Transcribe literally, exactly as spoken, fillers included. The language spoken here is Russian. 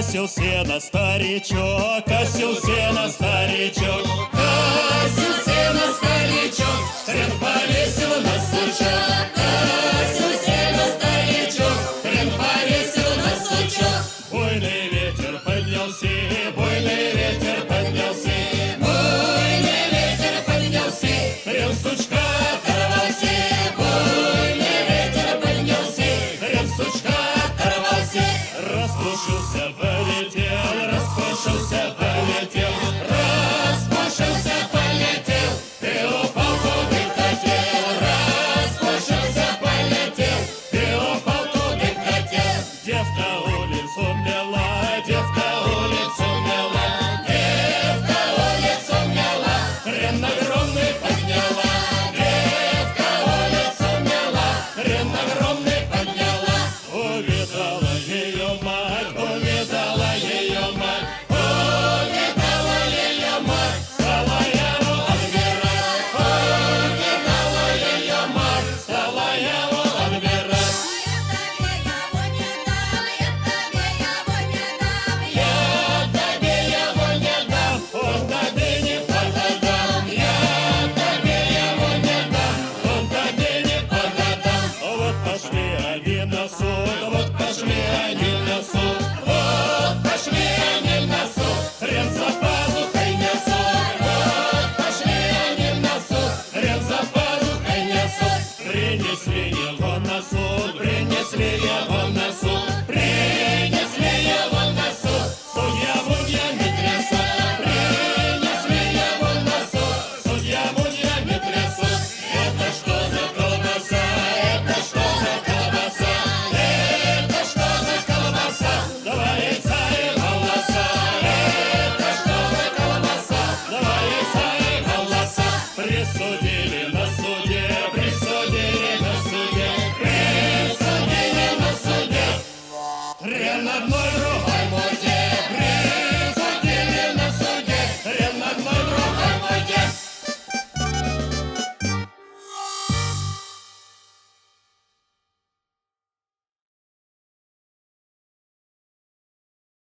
Косил сено старичок, косил сено старичок, Косил сено старичок, хрен повесил на сучок. Косил сено старичок, хрен повесил на сучок. Буйный ветер поднялся, буйный ветер поднялся, Буйный ветер поднялся, хрен сучка оторвался. Буйный ветер поднялся, хрен сучка оторвался. распушился, полетел, распушился, полетел, Распушился, полетел, и упал куда хотел. Распушился, полетел, и упал куда хотел. девка улицу мела, девка улицу мела, Девка улицу мела, хрен огромный подняла. Девка улицу мела, хрен огромный подняла. увидала ее мать, увидала ее мать, Увидала ее мать, стала его отбирать, увидала ее мать. стала его отбирать. Я тебе его не дам, Он тебе не подадам, я тебе его не дам, он тебе не подадам. Вот пошли они на суд, вот пошли они на суд, вот пошли они на суд. хрен за пазухой несут, Вот пошли они на суд. хрен за пазухой несут. Принесли его на суд, принесли его на суд, принесли